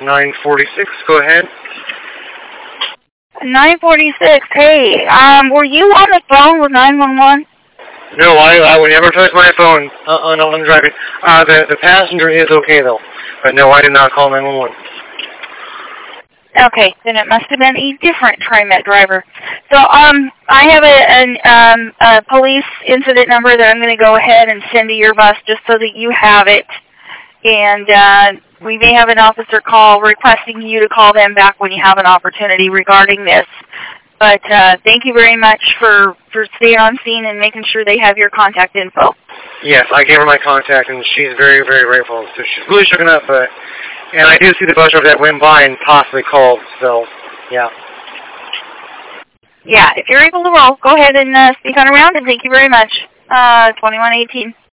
946, go ahead. 946, hey, were you on the phone with 911? No, I would never touch my phone on driving. The passenger is okay, though. But no, I did not call 911. Okay, then it must have been a different TriMet driver. So, I have a police incident number that I'm going to go ahead and send to your bus just so that you have it. And we may have an officer call requesting you to call them back when you have an opportunity regarding this. But thank you very much for staying on scene and making sure they have your contact info. Yes, I gave her my contact, and she's very, very grateful. So she's really shooken up, but... And I did see the bus driver that went by and possibly called, so, yeah. Yeah, if you're able to roll, go ahead and speak on around, and thank you very much. 2118.